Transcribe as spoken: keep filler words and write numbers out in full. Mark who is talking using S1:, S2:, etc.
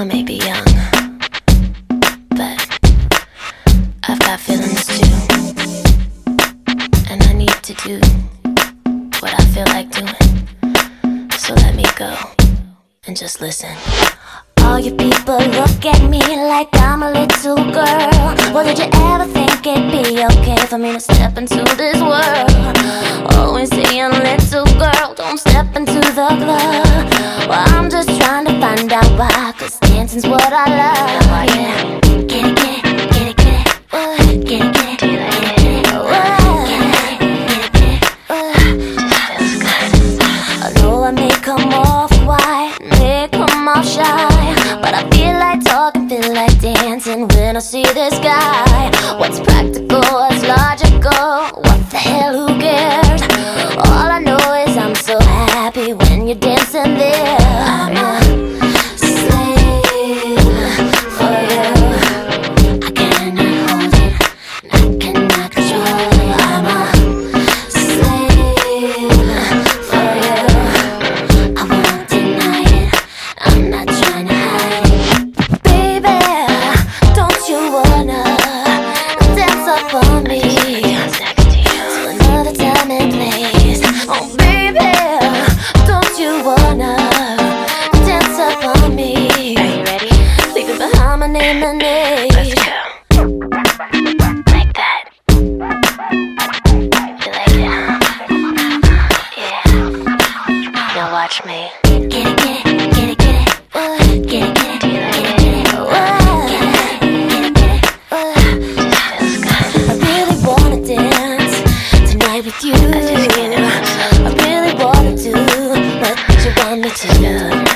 S1: I may be young, but I've got feelings too, and I need to do what I feel like doing. So let me go and just listen.
S2: All you people look at me like I'm a little girl. Well, did you ever think it'd be okay for me to step into this world? Always saying, little girl, don't step into the club. Well, I'm just trying to find out why, cause dancing's what I love.
S1: How are you?
S2: Get it, get it, get it, get it, uh, get it, get it.
S1: Do you like it?
S2: I know I may come off quiet, may come off shy, but I feel like talking, feel like dancing when I see this guy. What's practical, what's logical, what the hell, who cares? All I know is I'm so happy when you're dancing there. I'm a slave for you. I cannot hold it, I cannot control it. I'm a slave for you. I won't deny it, I'm not trying to hide it. Baby, don't you wanna dance up on me to another time and place? Oh baby, don't you wanna dance up on me?
S1: Are you ready?
S2: Leaving behind my name and age.
S1: Let's go. Like that. You like it, huh? Yeah. Now watch me.
S2: Get it, get it, get it, get it, uh, get it, get it,
S1: Do you like
S2: get it,
S1: it?
S2: uh, get it, get it, uh.
S1: Feels good.
S2: I really wanna dance tonight with you.
S1: I just can't imagine.
S2: I really wanna do what you want me to do.